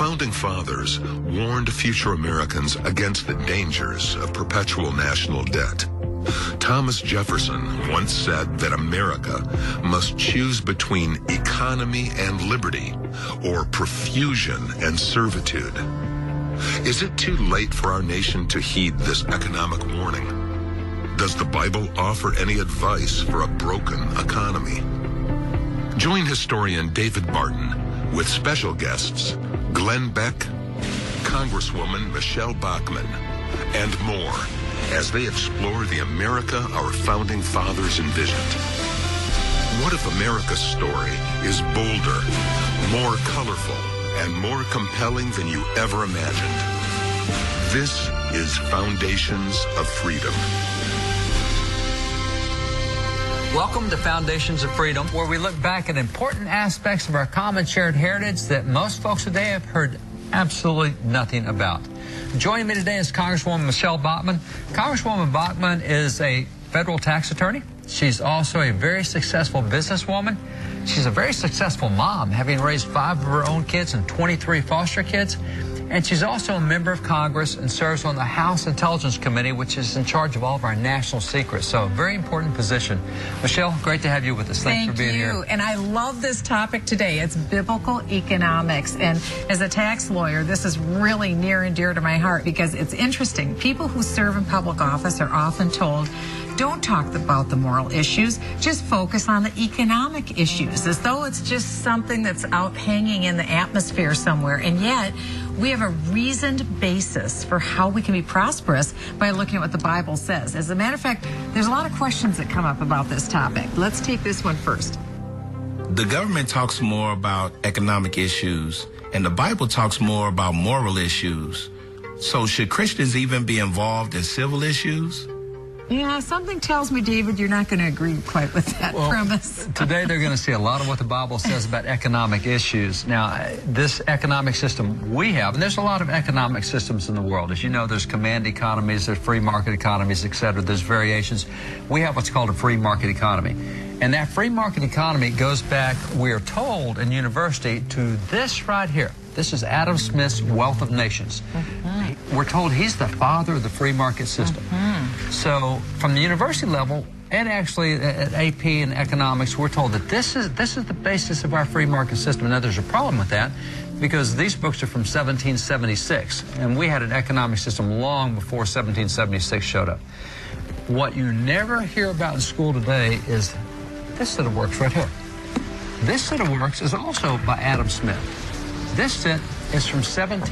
Founding Fathers warned future Americans against the dangers of perpetual national debt. Thomas Jefferson once said that America must choose between economy and liberty, or profusion and servitude. Is it too late for our nation to heed this economic warning? Does the Bible offer any advice for a broken economy? Join historian David Barton with special guests Glenn Beck, Congresswoman Michelle Bachmann, and more as they explore the America our Founding Fathers envisioned. What if America's story is bolder, more colorful, and more compelling than you ever imagined? This is Foundations of Freedom. Welcome to Foundations of Freedom, where we look back at important aspects of our common shared heritage that most folks today have heard absolutely nothing about. Joining me today is Congresswoman Michelle Bachmann. Congresswoman Bachmann is a federal tax attorney. She's also a very successful businesswoman. She's a very successful mom, having raised 5 of her own kids and 23 foster kids. And she's also a member of Congress and serves on the House Intelligence Committee, which is in charge of all of our national secrets. So a very important position. Michelle, great to have you with us. Thanks for being here. Thank you. And I love this topic today. It's biblical economics. And as a tax lawyer, this is really near and dear to my heart because it's interesting. People who serve in public office are often told, don't talk about the moral issues, just focus on the economic issues, as though it's just something that's out hanging in the atmosphere somewhere. And yet, we have a reasoned basis for how we can be prosperous by looking at what the Bible says. As a matter of fact, there's a lot of questions that come up about this topic. Let's take this one first. The government talks more about economic issues, and the Bible talks more about moral issues. So should Christians even be involved in civil issues? Yeah, something tells me, David, you're not going to agree quite with that premise. Today they're going to see a lot of what the Bible says about economic issues. Now, this economic system we have, and there's a lot of economic systems in the world. As you know, there's command economies, there's free market economies, et cetera. There's variations. We have what's called a free market economy. And that free market economy goes back, we are told in university, to this right here. This is Adam Smith's Wealth of Nations. We're told he's the father of the free market system. So from the university level, and actually at AP and economics, we're told that this is the basis of our free market system. Now, there's a problem with that because these books are from 1776, and we had an economic system long before 1776 showed up. What you never hear about in school today is this set of works right here. This set of works is also by Adam Smith. This set is from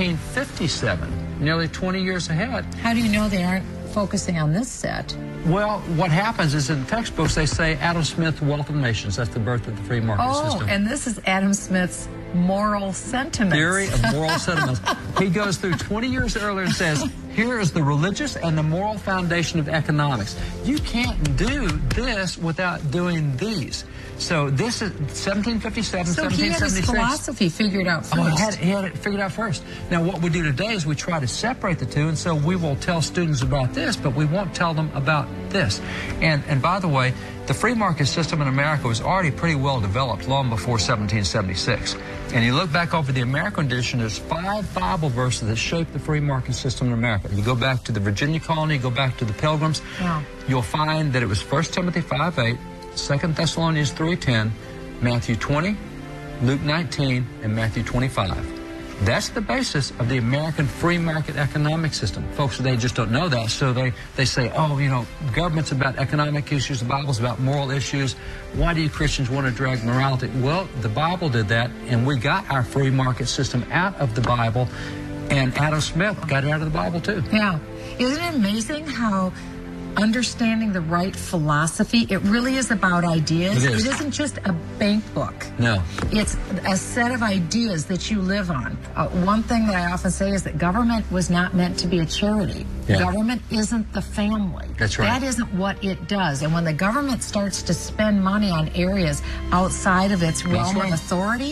1757, nearly 20 years ahead. How do you know they aren't focusing on this set? Well, what happens is in textbooks they say Adam Smith, Wealth of Nations. That's the birth of the free market system. Oh, and this is Adam Smith's moral sentiments. Theory of moral sentiments. He goes through 20 years earlier and says, here is the religious and the moral foundation of economics. You can't do this without doing these. So this is 1757, so 1776. He had his philosophy figured out first. Oh, he had it figured out first. Now, what we do today is we try to separate the two, and so we will tell students about this, but we won't tell them about this. And by the way, the free market system in America was already pretty well developed long before 1776. And you look back over the American edition, there's 5 Bible verses that shaped the free market system in America. You go back to the Virginia colony, you go back to the Pilgrims, you'll find that it was 1 Timothy 5:8, 2 Thessalonians 3:10, Matthew 20, Luke 19, and Matthew 25. That's the basis of the American free market economic system. Folks today just don't know that, so they say, oh, you know, government's about economic issues, the Bible's about moral issues. Why do you Christians want to drag morality? Well, the Bible did that, and we got our free market system out of the Bible, and Adam Smith got it out of the Bible too. Yeah. Isn't it amazing how understanding the right philosophy, it really is about ideas. It is. It isn't just a bank book. No. It's a set of ideas that you live on. One thing that I often say is that government was not meant to be a charity. Yeah. Government isn't the family. That's right. That isn't what it does. And when the government starts to spend money on areas outside of its realm of authority,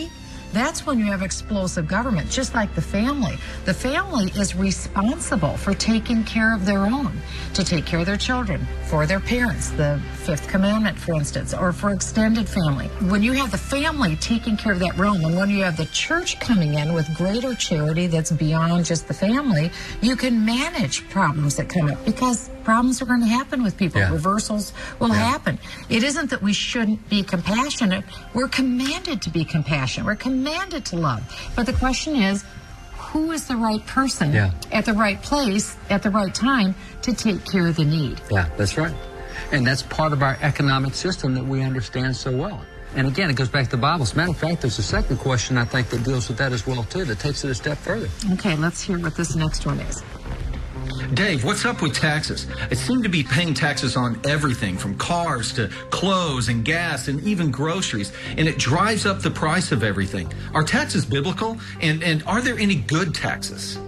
that's when you have explosive government, just like the family. The family is responsible for taking care of their own, to take care of their children, for their parents, the fifth commandment, for instance, or for extended family. When you have the family taking care of that realm, and when you have the church coming in with greater charity that's beyond just the family, you can manage problems that come up, because problems are going to happen with people. Yeah. Reversals will happen. It isn't that we shouldn't be compassionate. We're commanded to be compassionate. We're commanded to love. But the question is, who is the right person at the right place at the right time to take care of the need? Yeah, that's right. And that's part of our economic system that we understand so well. And again, it goes back to the Bible. As a matter of fact, there's a second question, I think, that deals with that as well, too, that takes it a step further. Okay, let's hear what this next one is. Dave, what's up with taxes? I seem to be paying taxes on everything from cars to clothes and gas and even groceries, and it drives up the price of everything. Are taxes biblical? And are there any good taxes?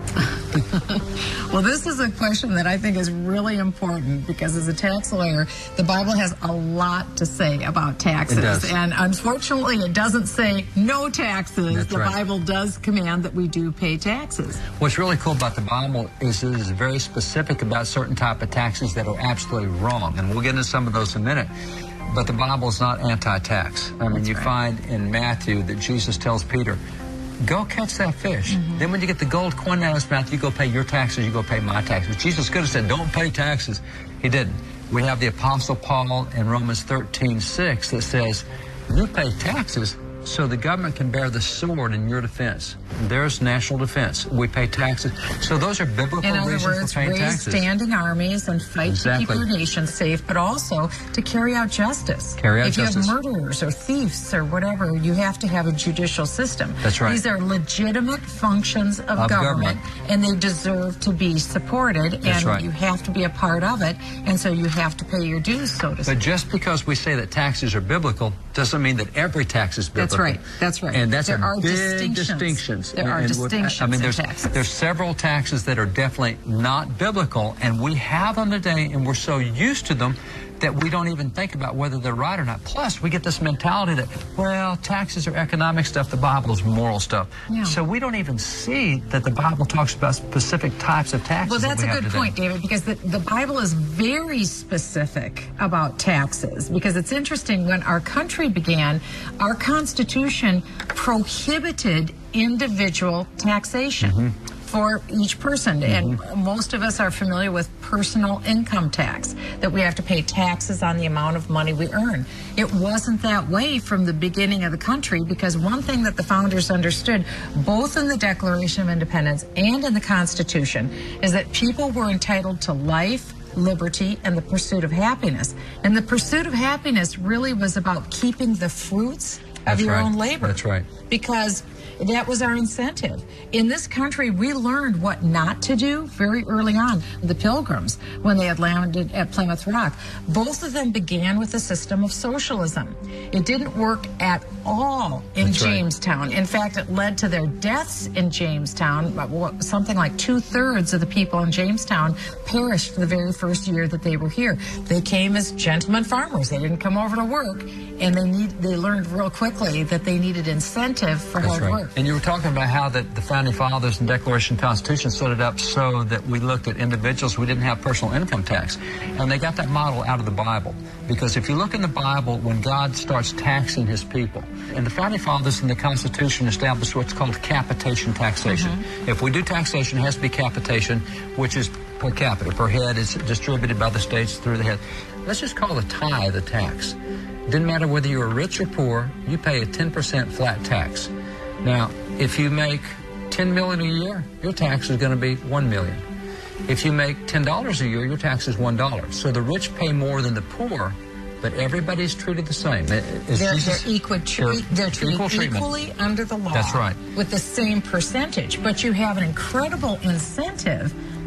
Well, this is a question that I think is really important, because as a tax lawyer, the Bible has a lot to say about taxes. It does. And unfortunately, it doesn't say no taxes. That's the right. Bible does command that we do pay taxes. What's really cool about the Bible is it is very specific about certain type of taxes that are absolutely wrong. And we'll get into some of those in a minute. But the Bible is not anti-tax. I mean, That's you right. find in Matthew that Jesus tells Peter, go catch that fish. Then when you get the gold coin out of his mouth, you go pay your taxes, you go pay my taxes. Jesus could have said, don't pay taxes. He didn't. We have the Apostle Paul in Romans 13:6 that says, you pay taxes so the government can bear the sword in your defense. There's national defense. We pay taxes. So those are biblical In other reasons words, for paying raise taxes. standing armies and fight to keep Exactly. our nation safe, but also to carry out justice. Carry out if justice. you have murderers or thieves or whatever, you have to have a judicial system. That's right. These are legitimate functions of government, and they deserve to be supported, That's and right. you have to be a part of it, and so you have to pay your dues, so to But speak. just because we say that taxes are biblical doesn't mean that every tax is biblical. That's right. That's right. And that's There a are big distinctions. distinctions. There are And distinctions I mean, in there's taxes. several taxes that are definitely not biblical, and we have them today, and we're so used to them that we don't even think about whether they're right or not. Plus, we get this mentality that, well, taxes are economic stuff, the Bible is moral stuff. Yeah. So we don't even see that the Bible talks about specific types of taxes. Well, that's that we a have good today. point, David, because the Bible is very specific about taxes. Because it's interesting, when our country began, our Constitution prohibited individual taxation for each person. And most of us are familiar with personal income tax, that we have to pay taxes on the amount of money we earn. It wasn't that way from the beginning of the country, because one thing that the founders understood, both in the Declaration of Independence and in the Constitution, is that people were entitled to life, liberty, and the pursuit of happiness. And the pursuit of happiness really was about keeping the fruits of That's your right. own labor. That's right. Because that was our incentive. In this country, we learned what not to do very early on. The Pilgrims, when they had landed at Plymouth Rock, both of them began with a system of socialism. It didn't work at all in That's right. Jamestown. In fact, it led to their deaths in Jamestown. Something like 2/3 of the people in Jamestown perished the very first year that they were here. They came as gentlemen farmers. They didn't come over to work, and they learned real quickly that they needed incentive for That's hard right. work. And you were talking about how that the Founding Fathers and Declaration Constitution set it up so that we looked at individuals. We didn't have personal income tax. And they got that model out of the Bible. Because if you look in the Bible, when God starts taxing his people, and the Founding Fathers and the Constitution established what's called capitation taxation. If we do taxation, it has to be capitation, which is per capita, per head. It's distributed by the states through the head. Let's just call the tithe a tax. Didn't matter whether you were rich or poor, you pay a 10% flat tax. Now, if you make $10 million a year, your tax is going to be $1 million. If you make $10 a year, your tax is $1. So the rich pay more than the poor, but everybody's treated the same. They're treated equal treatment. equally under the law. That's right. With the same percentage. But you have an incredible incentive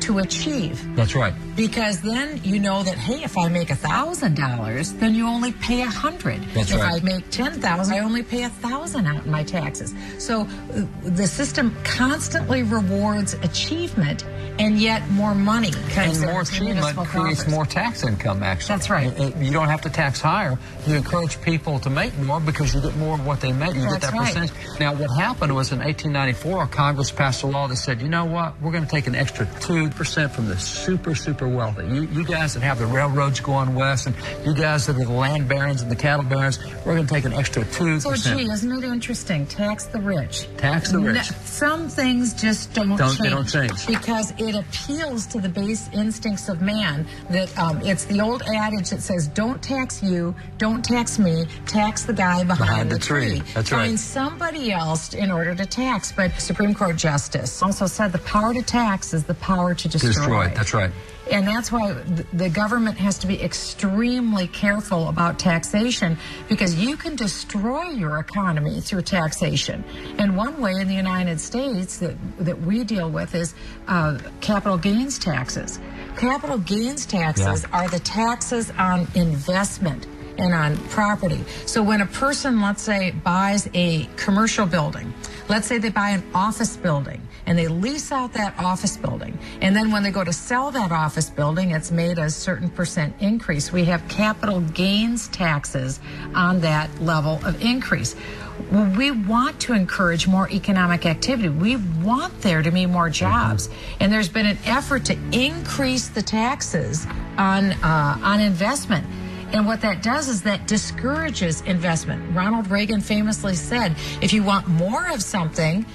to achieve. That's right. Because then you know that, hey, if I make $1,000, then you only pay $100. That's if right. I make $10,000, I only pay $1,000 out in my taxes. So the system constantly rewards achievement, and yet more money comes And more into achievement municipal creates coffers. more tax income, actually. That's right. You don't have to tax higher. You encourage people to make more because you get more of what they make. You get That's that right. percentage. Now, what happened was in 1894, Congress passed a law that said, you know what, we're going to take an extra 2% from the super wealthy. You guys that have the railroads going west, and you guys that are the land barons and the cattle barons, we're going to take an extra 2%. So, gee, isn't it interesting? Tax the rich. Tax the rich. Some things just don't change. They don't change. Because it appeals to the base instincts of man that it's the old adage that says, don't tax you, don't tax me, tax the guy behind the tree. That's right. Find somebody else in order to tax. But Supreme Court Justice also said the power to tax is the power to destroy. That's right. And that's why the government has to be extremely careful about taxation, because you can destroy your economy through taxation. And one way in the United States that we deal with is capital gains taxes. Capital gains taxes are the taxes on investment and on property. So when a person, let's say, buys a commercial building, let's say they buy an office building, and they lease out that office building, and then when they go to sell that office building, it's made a certain percent increase. We have capital gains taxes on that level of increase. Well, we want to encourage more economic activity. We want there to be more jobs. And there's been an effort to increase the taxes on investment. And what that does is that discourages investment. Ronald Reagan famously said, if you want more of something,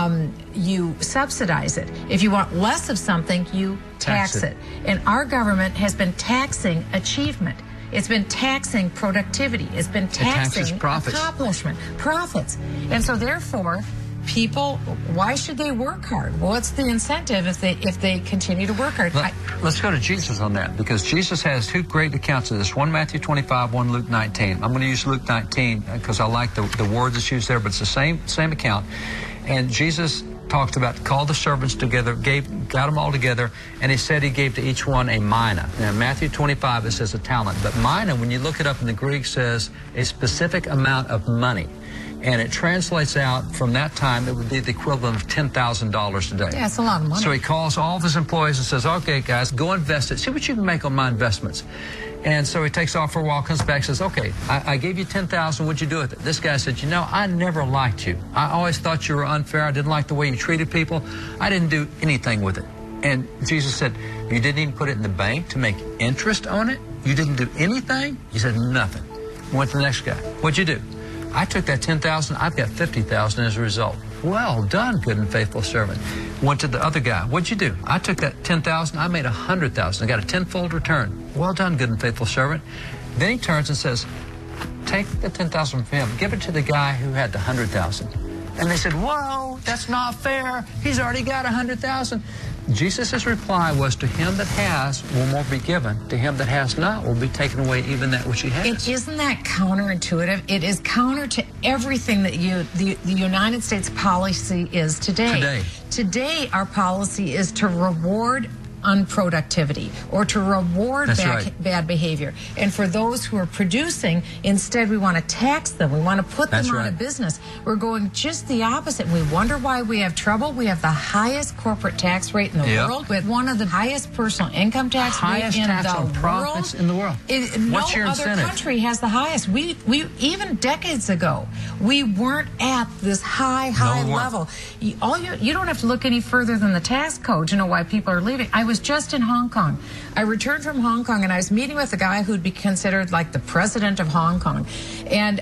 you subsidize it. If you want less of something, you tax it. And our government has been taxing achievement. It's been taxing productivity. It's been taxing accomplishment, profits. And so therefore, people, why should they work hard? Well, what's the incentive if they continue to work hard? Let's go to Jesus on that, because Jesus has two great accounts of this. One Matthew 25, one Luke 19. I'm going to use Luke 19 because I like the words that's used there, but it's the same account. And Jesus talked about, called the servants together, got them all together, and he said he gave to each one a mina. Now, in Matthew 25, it says a talent. But mina, when you look it up in the Greek, says a specific amount of money. And it translates out from that time, it would be the equivalent of $10,000 today. Yeah, it's a lot of money. So he calls all of his employees and says, okay, guys, go invest it. See what you can make on my investments. And so he takes off for a while, comes back, says, okay, I gave you $10,000. What'd you do with it? This guy said, you know, I never liked you. I always thought you were unfair. I didn't like the way you treated people. I didn't do anything with it. And Jesus said, you didn't even put it in the bank to make interest on it? You didn't do anything? He said, nothing. Went to the next guy. What'd you do? I took that $10,000. I've got $50,000 as a result. Well done, good and faithful servant. Went to the other guy. What'd you do? I took that $10,000. I made $100,000. I got a tenfold return. Well done, good and faithful servant. Then he turns and says, take the $10,000 from him. Give it to the guy who had the $100,000. And they said, whoa, that's not fair. He's already got $100,000. Jesus' reply was, to him that has will more be given. To him that has not will be taken away even that which he has. Isn't that counterintuitive? It is counter to everything that the United States policy is today. Today, our policy is to reward unproductivity or to reward bad behavior. And for those who are producing, instead we want to tax them. We want to put them out of business. We're going just the opposite. We wonder why we have trouble. We have the highest corporate tax rate in the world, with one of the highest personal income tax rates in the world. Profits in the world. What's your incentive? No other country has the highest. We even decades ago, we weren't at this high level. You don't have to look any further than the tax code to know why people are leaving. I was just in Hong Kong. I returned from Hong Kong, and I was meeting with a guy who'd be considered like the president of Hong Kong. And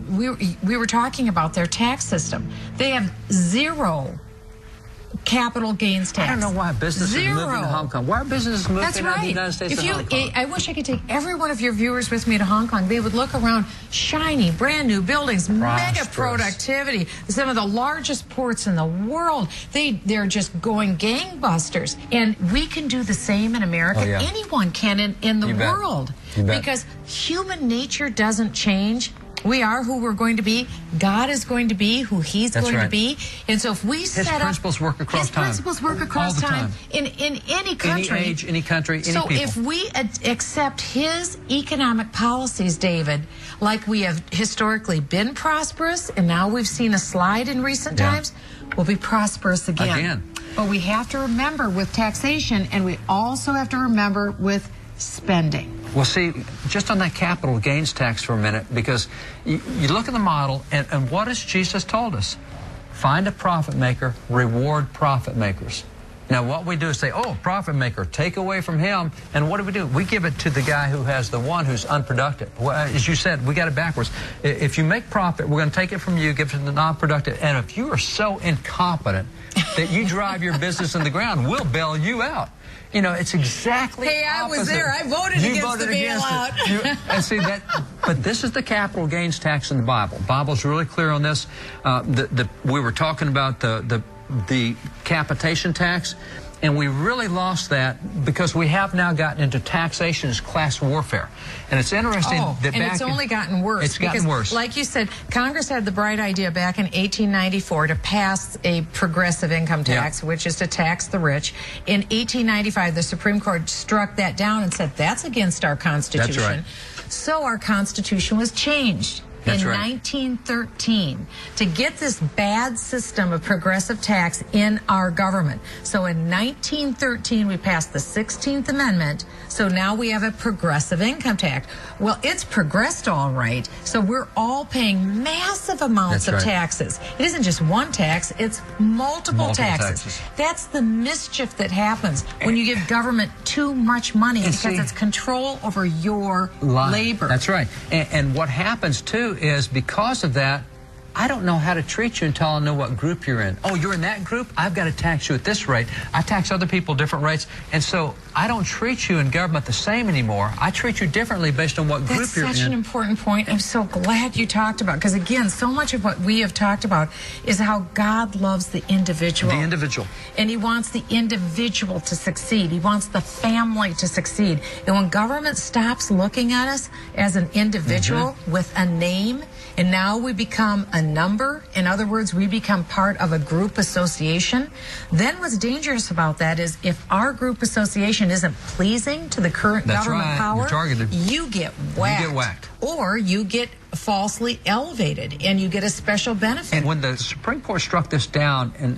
we were talking about their tax system. They have zero capital gains tax. I don't know why businesses are moving to Hong Kong. Why are businesses moving out of the United States to Hong Kong? I wish I could take every one of your viewers with me to Hong Kong. They would look around, shiny, brand new buildings, mega productivity, some of the largest ports in the world. They're just going gangbusters. And we can do the same in America. Anyone can in the world. Because human nature doesn't change. We are who we're going to be. God is going to be who He's That's going right. to be. And so if we set up... His principles work across time. His principles work across All the time. In any country. Any age, any country, any so people. if we accept His economic policies, David, like we have historically been prosperous, and now we've seen a slide in recent times, we'll be prosperous again. But we have to remember with taxation, and we also have to remember with spending. Well, see, just on that capital gains tax for a minute, because you look at the model, and what has Jesus told us? Find a profit maker, reward profit makers. Now, what we do is say, oh, profit maker, take away from him, and what do? We give it to the guy who has the one who's unproductive. Well, as you said, we got it backwards. If you make profit, we're going to take it from you, give it to the non-productive, and if you are so incompetent that you drive your business in the ground, we'll bail you out. You know, it's exactly Hey, I opposite. Was there. I voted You against voted the bailout. And see that, but this is the capital gains tax in the Bible. The Bible's really clear on this. We were talking about the capitation tax, and we really lost that because we have now gotten into taxation as class warfare. And it's interesting that and it's only gotten worse. It's gotten worse. Like you said, Congress had the bright idea back in 1894 to pass a progressive income tax, which is to tax the rich. In 1895, the Supreme Court struck that down and said that's against our Constitution. That's right. So our Constitution was changed. That's in right. 1913 to get this bad system of progressive tax in our government. So in 1913 we passed the 16th Amendment, so now we have a progressive income tax. Well, it's progressed all right, so we're all paying massive amounts of taxes. It isn't just one tax, it's multiple taxes. That's the mischief that happens when you give government too much money because it's control over your labor. That's right. And what happens too is because of that, I don't know how to treat you until I know what group you're in. Oh, you're in that group? I've got to tax you at this rate. I tax other people different rates. And so I don't treat you in government the same anymore. I treat you differently based on what group you're in. That's such an important point. I'm so glad you talked about it. Because again, so much of what we have talked about is how God loves the individual. The individual. And He wants the individual to succeed. He wants the family to succeed. And when government stops looking at us as an individual with a name, and now we become a number, in other words, we become part of a group association, then what's dangerous about that is if our group association isn't pleasing to the current government power, you get whacked. You get whacked. Or you get falsely elevated and you get a special benefit. And when the Supreme Court struck this down in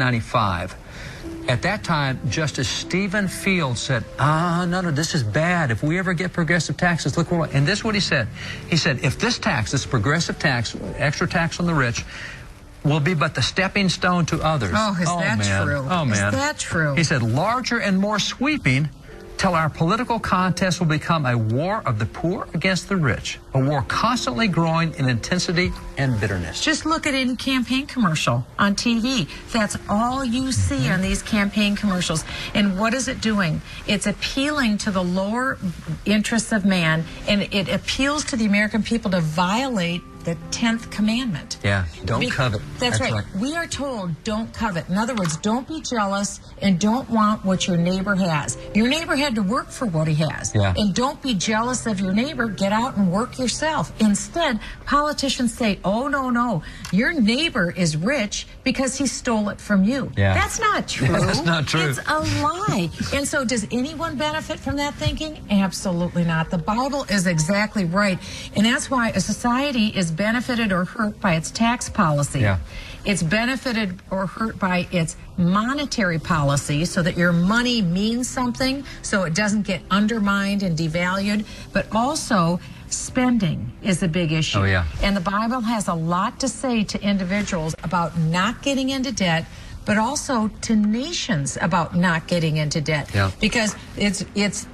1895, at that time, Justice Stephen Field said, no, this is bad. If we ever get progressive taxes, look what... And this is what he said. He said, if this tax, this progressive tax, extra tax on the rich, will be but the stepping stone to others. Oh, is that true? Oh, man. Is that true? He said, larger and more sweeping, till our political contest will become a war of the poor against the rich, a war constantly growing in intensity and bitterness. Just look at any campaign commercial on TV. That's all you see on these campaign commercials. And what is it doing? It's appealing to the lower interests of man, and it appeals to the American people to violate the 10th commandment. Yeah, don't covet. That's right. We are told don't covet. In other words, don't be jealous and don't want what your neighbor has. Your neighbor had to work for what he has. Yeah. And don't be jealous of your neighbor. Get out and work yourself. Instead, politicians say, oh, no, your neighbor is rich because he stole it from you. Yeah. That's not true. That's not true. It's a lie. And so does anyone benefit from that thinking? Absolutely not. The Bible is exactly right. And that's why a society is benefited or hurt by its tax policy. Yeah. It's benefited or hurt by its monetary policy so that your money means something, so it doesn't get undermined and devalued, but also spending is a big issue. Oh, yeah. And the Bible has a lot to say to individuals about not getting into debt, but also to nations about not getting into debt. Yeah. Because it's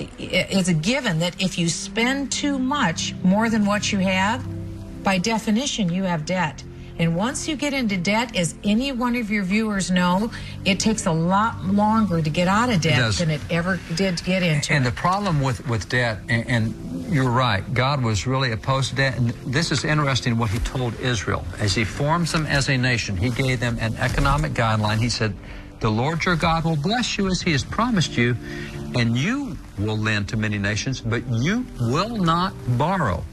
a given that if you spend too much, more than what you have, by definition, you have debt. And once you get into debt, as any one of your viewers know, it takes a lot longer to get out of debt than it ever did to get into. And the problem with debt, and you're right, God was really opposed to debt. And this is interesting what He told Israel. As He forms them as a nation, He gave them an economic guideline. He said, the Lord your God will bless you as He has promised you, and you will lend to many nations, but you will not borrow.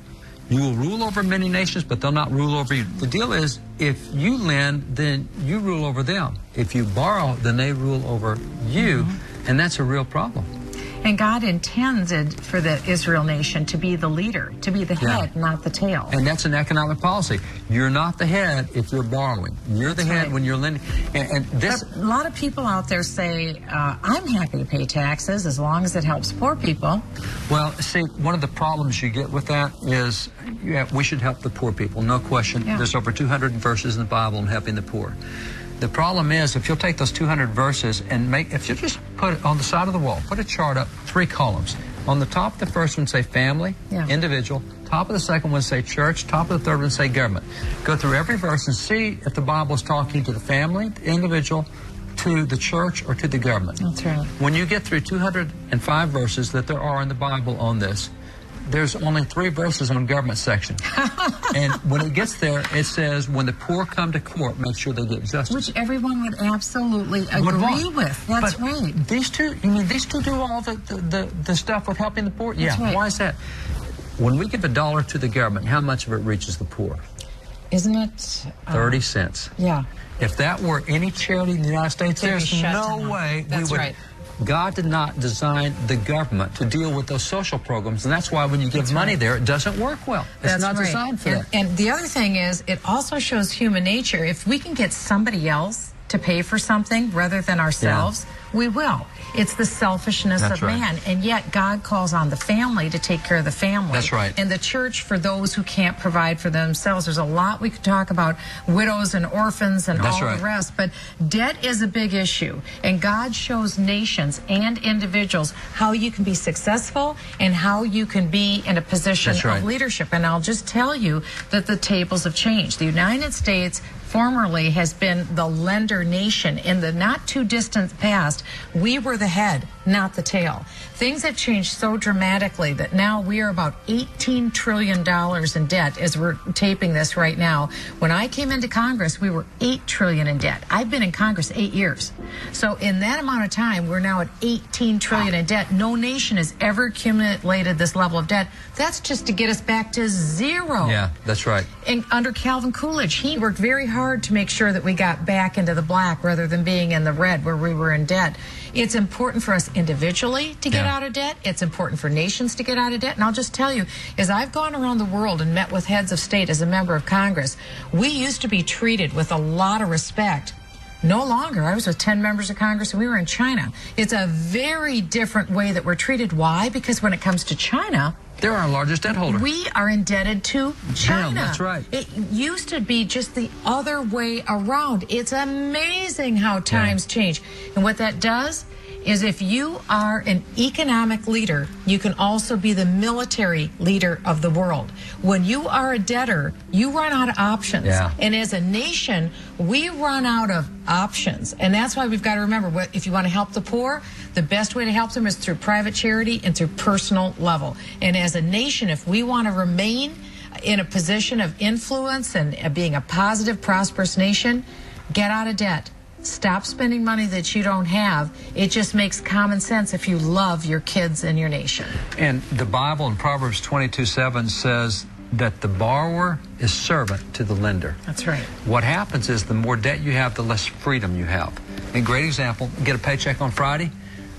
You will rule over many nations, but they'll not rule over you. The deal is, if you lend, then you rule over them. If you borrow, then they rule over you, and that's a real problem. And God intended for the Israel nation to be the leader, to be the head, not the tail. And that's an economic policy. You're not the head if you're borrowing. You're the head when you're lending. And this, a lot of people out there say, I'm happy to pay taxes as long as it helps poor people. Well, see, one of the problems you get with that is we should help the poor people, no question. There's over 200 verses in the Bible on helping the poor. The problem is, if you'll take those 200 verses and if you just put it on the side of the wall, put a chart up, 3 columns. On the top of the first one, say family, individual. Top of the second one, say church. Top of the third one, say government. Go through every verse and see if the Bible is talking to the family, the individual, to the church, or to the government. That's right. When you get through 205 verses that there are in the Bible on this, there's only 3 verses on government section. And when it gets there, it says, when the poor come to court, make sure they get justice. Which everyone would absolutely agree with. That's right. These two, these two do all the stuff with helping the poor? That's right. Why is that? When we give $1 to the government, how much of it reaches the poor? Isn't it? 30 cents. Yeah. If that were any charity in the United States, there's no way we would. Right. God did not design the government to deal with those social programs, and that's why when you give money there, it doesn't work well. It's not designed for that. And the other thing is, it also shows human nature. If we can get somebody else to pay for something rather than ourselves, we will. It's the selfishness of man. And yet God calls on the family to take care of the family. That's right. And the church for those who can't provide for themselves. There's a lot we could talk about, widows and orphans and all the rest. But debt is a big issue. And God shows nations and individuals how you can be successful and how you can be in a position of leadership. And I'll just tell you that the tables have changed. The United States formerly has been the lender nation. In the not too distant past, we were the head, not the tail. Things have changed so dramatically that now we are about $18 trillion in debt as we're taping this right now. When I came into Congress, we were $8 trillion in debt. I've been in Congress 8 years. So in that amount of time, we're now at $18 trillion in debt. No nation has ever accumulated this level of debt. That's just to get us back to zero. Yeah, that's right. And under Calvin Coolidge, he worked very hard to make sure that we got back into the black rather than being in the red where we were in debt. It's important for us individually to get out of debt. It's important for nations to get out of debt. And I'll just tell you, as I've gone around the world and met with heads of state as a member of Congress, we used to be treated with a lot of respect. No longer. I was with 10 members of Congress and we were in China. It's a very different way that we're treated. Why? Because when it comes to China, they're our largest debt holder. We are indebted to China. Yeah, that's right. It used to be just the other way around. It's amazing how times change. And what that does is if you are an economic leader, you can also be the military leader of the world. When you are a debtor, you run out of options. Yeah. And as a nation, we run out of options. And that's why we've got to remember, if you want to help the poor, the best way to help them is through private charity and through personal level. And as a nation, if we want to remain in a position of influence and being a positive, prosperous nation, get out of debt. Stop spending money that you don't have. It just makes common sense if you love your kids and your nation. And the Bible in Proverbs 22:7 says that the borrower is servant to the lender. That's right. What happens is the more debt you have, the less freedom you have. A great example, get a paycheck on Friday.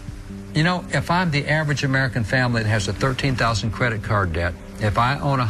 You know, if I'm the average American family that has a $13,000 credit card debt, if I own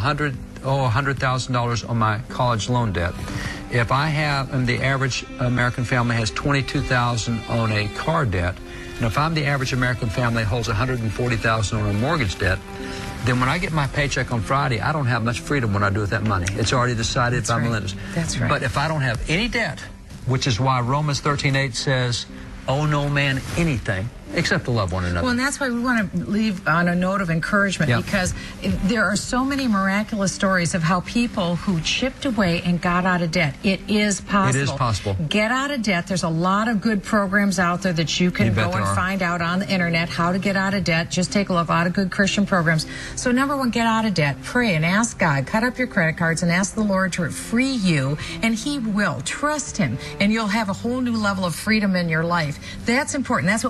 $100,000 on my college loan debt, if I have, and the average American family has $22,000 on a car debt, and if I'm the average American family that holds $140,000 on a mortgage debt, then when I get my paycheck on Friday, I don't have much freedom when I do with that money. It's already decided by the lenders. That's right. But if I don't have any debt, which is why Romans 13:8 says, owe no man anything except to love one another. Well, and that's why we want to leave on a note of encouragement, because there are so many miraculous stories of how people who chipped away and got out of debt. It is possible. It is possible. Get out of debt. There's a lot of good programs out there that you can go and find out on the internet how to get out of debt. Just take a look. A lot of good Christian programs. So number one, get out of debt. Pray and ask God. Cut up your credit cards and ask the Lord to free you, and He will. Trust Him, and you'll have a whole new level of freedom in your life. That's important. That's what we can do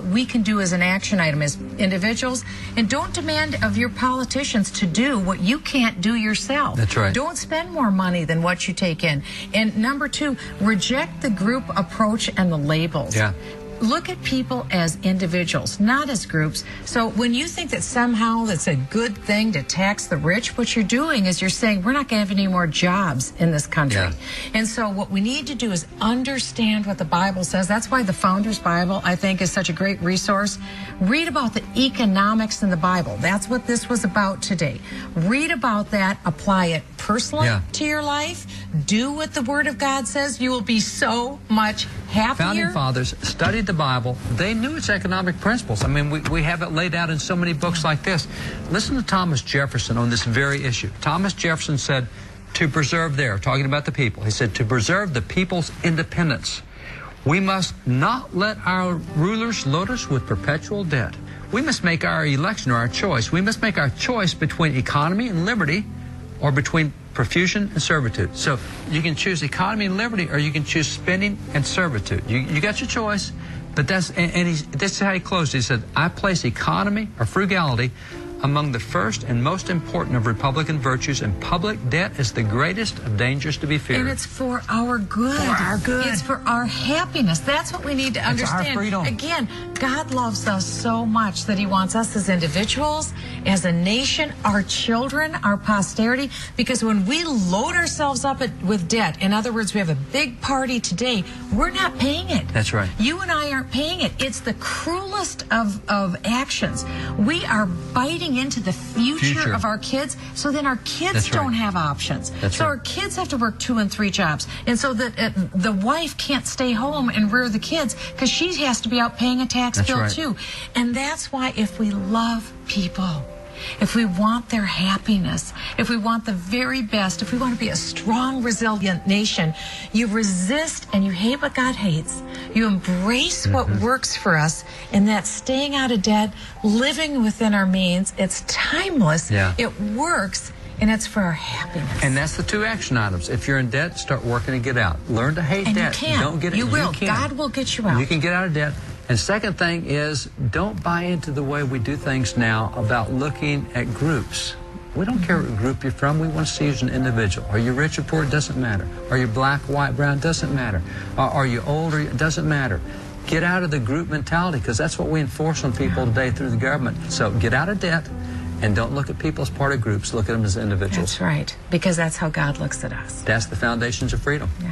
do as an action item as individuals, and don't demand of your politicians to do what you can't do yourself. That's right. Don't spend more money than what you take in. And number 2, reject the group approach and the labels. Yeah. Look at people as individuals, not as groups. So when you think that somehow that's a good thing to tax the rich, what you're doing is you're saying we're not going to have any more jobs in this country. Yeah. And so what we need to do is understand what the Bible says. That's why the Founders Bible, I think, is such a great resource. Read about the economics in the Bible. That's what this was about today. Read about that, apply it personally to your life. Do what the Word of God says. You will be so much happier. Founding fathers studied the Bible. They knew its economic principles. I mean, we have it laid out in so many books like this. Listen to Thomas Jefferson on this very issue. Thomas Jefferson said, to preserve talking about the people, he said, to preserve the people's independence, we must not let our rulers load us with perpetual debt. We must make our election or our choice. We must make our choice between economy and liberty, or between profusion and servitude. So you can choose economy and liberty, or you can choose spending and servitude. You got your choice, but this is how he closed. He said, I place economy or frugality among the first and most important of Republican virtues, and public debt is the greatest of dangers to be feared. And it's for our good. For our good. It's for our happiness. That's what we need to understand. It's our freedom. Again, God loves us so much that He wants us as individuals, as a nation, our children, our posterity, because when we load ourselves up with debt, in other words, we have a big party today, we're not paying it. That's right. You and I aren't paying it. It's the cruelest of actions. We are biting into the future of our kids, so then our kids don't have options. So our kids have to work 2 and 3 jobs, and so that the wife can't stay home and rear the kids because she has to be out paying a tax bill too. And that's why if we love people, if we want their happiness, if we want the very best, if we want to be a strong, resilient nation, you resist and you hate what God hates. You embrace what works for us, and that's staying out of debt, living within our means. It's timeless. It works. And it's for our happiness. And that's the 2 action items. If you're in debt, start working to get out. Learn to hate debt. And you can. Don't get it. You will. Can. God will get you out. You can get out of debt. And second thing is, don't buy into the way we do things now about looking at groups. We don't care what group you're from. We want to see you as an individual. Are you rich or poor? It doesn't matter. Are you black, white, brown? It doesn't matter. Are you old or it doesn't matter. Get out of the group mentality, because that's what we enforce on people today through the government. So get out of debt, and don't look at people as part of groups. Look at them as individuals. That's right, because that's how God looks at us. That's the foundations of freedom. Yeah.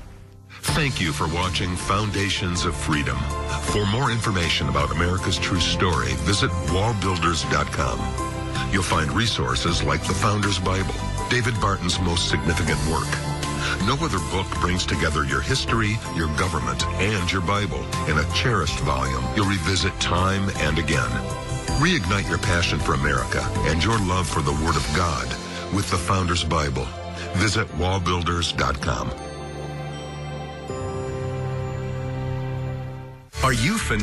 Thank you for watching Foundations of Freedom. For more information about America's true story, visit wallbuilders.com. You'll find resources like the Founders Bible, David Barton's most significant work. No other book brings together your history, your government, and your Bible in a cherished volume you'll revisit time and again. Reignite your passion for America and your love for the Word of God with the Founders Bible. Visit wallbuilders.com. Are you